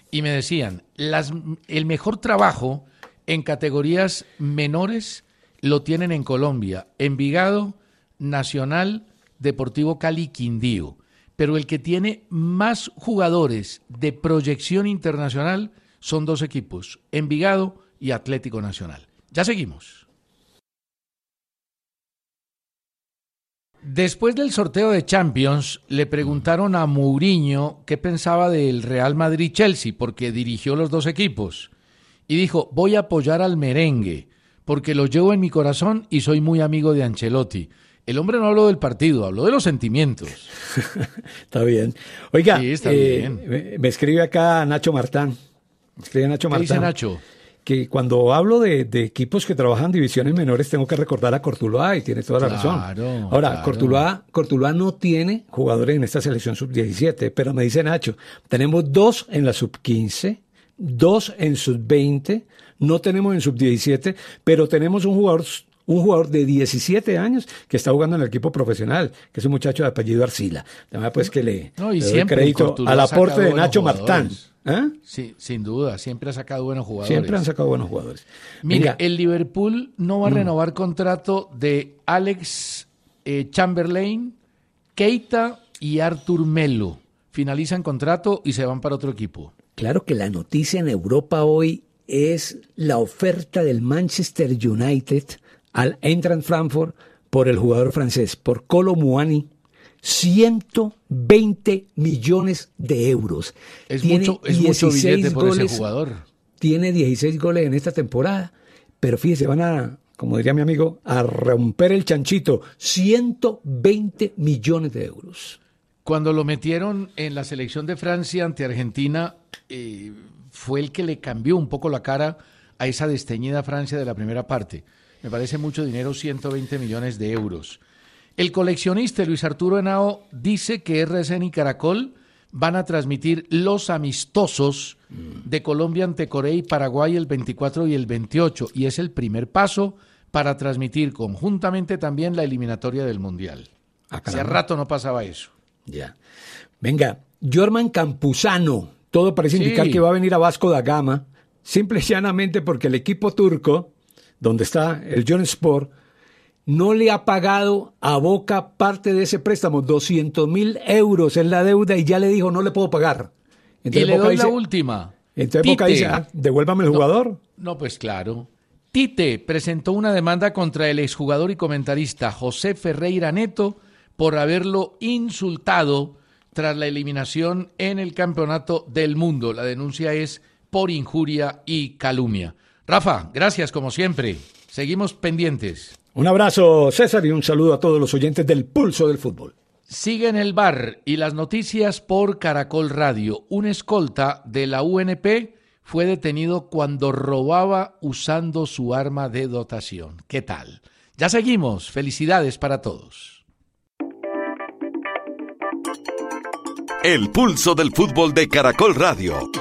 y me decían, el mejor trabajo en categorías menores lo tienen en Colombia, Envigado, Nacional, Deportivo Cali, Quindío. Pero el que tiene más jugadores de proyección internacional son dos equipos, Envigado y Atlético Nacional. Ya seguimos. Después del sorteo de Champions, le preguntaron a Mourinho qué pensaba del Real Madrid-Chelsea, porque dirigió los dos equipos. Y dijo, voy a apoyar al merengue, porque lo llevo en mi corazón y soy muy amigo de Ancelotti. El hombre no habló del partido, habló de los sentimientos. Está bien. Oiga, sí, está bien. Me escribe acá Nacho Martán. ¿Qué dice Nacho? Que cuando hablo de equipos que trabajan divisiones menores tengo que recordar a Cortuluá y tiene toda la razón. Ahora, claro. Cortuluá no tiene jugadores en esta selección sub-17, pero me dice Nacho, tenemos 2 en la sub-15, 2 en sub-20, no tenemos en sub-17, pero tenemos un jugador de 17 años que está jugando en el equipo profesional, que es un muchacho de apellido Arcila. Además, pues que le doy crédito al aporte de Nacho Martán. ¿Eh? Sí, sin duda, siempre ha sacado buenos jugadores. Siempre han sacado buenos jugadores. Mira, el Liverpool no va a renovar contrato de Alex Chamberlain, Keita y Artur Melo. Finalizan contrato y se van para otro equipo. Claro que la noticia en Europa hoy es la oferta del Manchester United al Eintracht Frankfurt por el jugador francés, por Kolo Muani, 120 millones de euros. Es mucho billete por ese jugador. Tiene 16 goles en esta temporada, pero fíjese, van a, como diría mi amigo, a romper el chanchito, 120 millones de euros. Cuando lo metieron en la selección de Francia ante Argentina, fue el que le cambió un poco la cara a esa desteñida Francia de la primera parte. Me parece mucho dinero, 120 millones de euros. El coleccionista Luis Arturo Henao dice que RCN y Caracol van a transmitir los amistosos de Colombia ante Corea y Paraguay el 24 y el 28, y es el primer paso para transmitir conjuntamente también la eliminatoria del Mundial. Hace rato no pasaba eso. Ya. Venga, Jorman Campuzano, todo parece indicar que va a venir a Vasco da Gama, simple y llanamente porque el equipo turco, donde está el Giresunspor, no le ha pagado a Boca parte de ese préstamo, 200.000 euros en la deuda, y ya le dijo, no le puedo pagar. Entonces, y le doy la última. Entonces Tite, Boca dice, devuélvame el jugador. No, pues claro. Tite presentó una demanda contra el exjugador y comentarista José Ferreira Neto por haberlo insultado tras la eliminación en el Campeonato del Mundo. La denuncia es por injuria y calumnia. Rafa, gracias como siempre. Seguimos pendientes. Un abrazo, César, y un saludo a todos los oyentes del Pulso del Fútbol. Sigue en el bar y las noticias por Caracol Radio. Un escolta de la UNP fue detenido cuando robaba usando su arma de dotación. ¿Qué tal? Ya seguimos. Felicidades para todos. El Pulso del Fútbol de Caracol Radio.